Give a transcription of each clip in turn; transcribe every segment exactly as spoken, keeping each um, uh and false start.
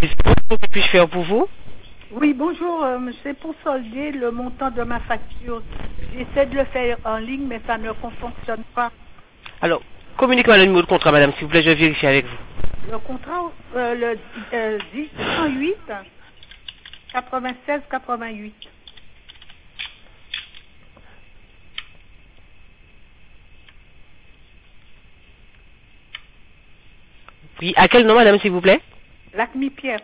Que puis-je faire pour vous? Oui, bonjour, euh, c'est pour solder le montant de ma facture. J'essaie de le faire en ligne, mais ça ne fonctionne pas. Alors, communiquez-moi le numéro de contrat, madame, s'il vous plaît, je vérifie avec vous. Le contrat, euh, le euh, dix, cent huit, quatre-vingt-seize, quatre-vingt-huit. Oui, à quel nom, madame, s'il vous plaît? Lacmi Pierre.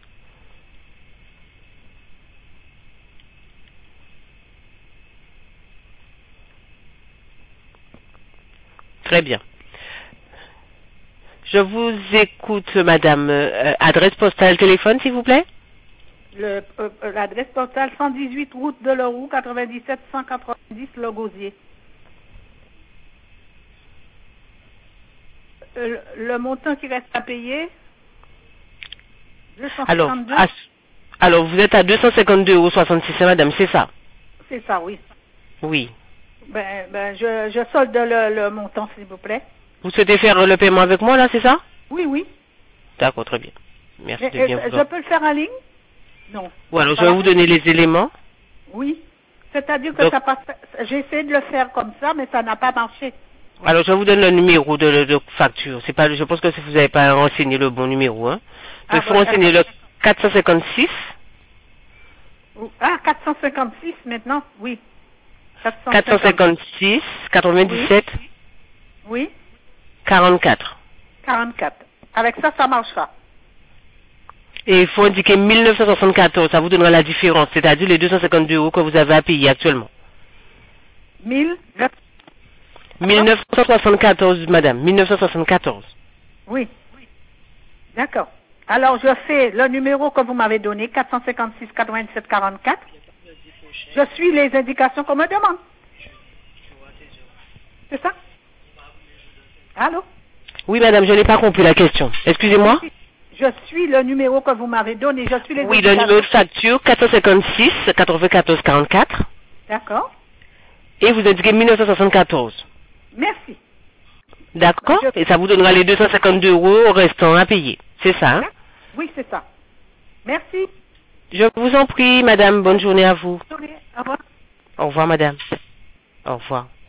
Très bien. Je vous écoute, madame. Euh, adresse postale, téléphone, s'il vous plaît? Le, euh, euh, l'adresse postale cent dix-huit route de Leroux, quatre-vingt-dix-sept cent quatre-vingt-dix Le Gosier. Euh, le, le montant qui reste à payer, deux cent Alors, cinquante-deux. à- alors, vous êtes à deux cent cinquante-deux euros soixante-six, madame, c'est ça? C'est ça, oui. Oui. Ben, ben, je, je solde le, le montant, s'il vous plaît. Vous souhaitez faire le paiement avec moi, là, c'est ça? Oui, oui. D'accord, très bien. Merci Mais, de bien euh, vous je peux le faire en ligne? Non. Ou alors, je Ça vais va? vous donner les éléments. Oui. C'est-à-dire que Donc, ça passe. J'ai essayé de le faire comme ça, mais ça n'a pas marché. alors, je vous donne le numéro de, de facture. C'est pas, je pense que si vous n'avez pas renseigné le bon numéro, hein. Ah, Il faut bon, renseigner d'accord. le quatre cent cinquante-six, Ah, quatre cent cinquante-six maintenant? Oui. quatre cent quatre cent cinquante. cinquante-six, quatre-vingt-dix-sept, Oui. quarante-quatre. quarante-quatre. Avec ça, ça marchera. Et il faut indiquer mille neuf cent soixante-quatorze, ça vous donnera la différence, c'est-à-dire les deux cent cinquante-deux euros que vous avez à payer actuellement. mille. mille neuf cent soixante-quatorze, madame, mille neuf cent soixante-quatorze. Oui. D'accord. Alors, je fais le numéro que vous m'avez donné, quatre cent cinquante-six, quatre-vingt-dix-sept, quarante-quatre. Je suis les indications qu'on me demande. C'est ça? Allô? Oui, madame, je n'ai pas compris la question. Excusez-moi? Je suis le numéro que vous m'avez donné. Je suis les Oui, le indications. numéro de facture, quatre cent cinquante-six, quatre-vingt-quatorze, quarante-quatre. D'accord. Et vous indiquez mille neuf cent soixante-quatorze. Merci. D'accord? Je- Et ça vous donnera les deux cent cinquante-deux euros restants à payer. C'est ça, hein? Oui, c'est ça. Merci. Je vous en prie, madame. Bonne journée à vous. Bonne journée. Au revoir. Au revoir, madame. Au revoir.